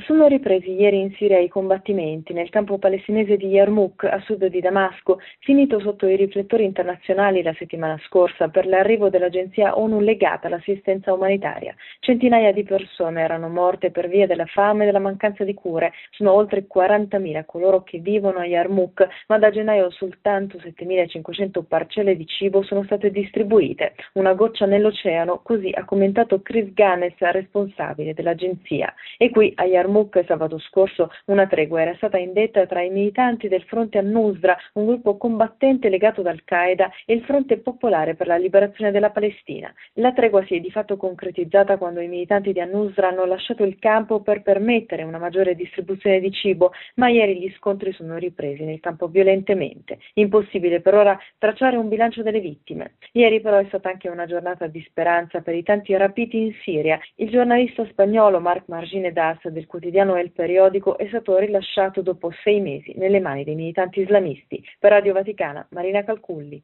Sono ripresi ieri in Siria i combattimenti nel campo palestinese di Yarmouk, a sud di Damasco, finito sotto i riflettori internazionali la settimana scorsa per l'arrivo dell'agenzia ONU legata all'assistenza umanitaria. Centinaia di persone erano morte per via della fame e della mancanza di cure. Sono oltre 40.000 coloro che vivono a Yarmouk, ma da gennaio soltanto 7.500 parcelle di cibo sono state distribuite. Una goccia nell'oceano, così ha commentato Chris Gaines, responsabile dell'agenzia. E qui a Yarmouk sabato scorso una tregua era stata indetta tra i militanti del fronte al-Nusra, un gruppo combattente legato ad Al-Qaeda, e il Fronte Popolare per la Liberazione della Palestina. La tregua si è di fatto concretizzata quando i militanti di al-Nusra hanno lasciato il campo per permettere una maggiore distribuzione di cibo, ma ieri gli scontri sono ripresi nel campo violentemente. Impossibile per ora tracciare un bilancio delle vittime. Ieri però è stata anche una giornata di speranza per i tanti rapiti in Siria. Il giornalista spagnolo Marc Marginedas del quotidiano El Periodico è stato rilasciato dopo 6 mesi nelle mani dei militanti islamisti. Per Radio Vaticana, Marina Calculli.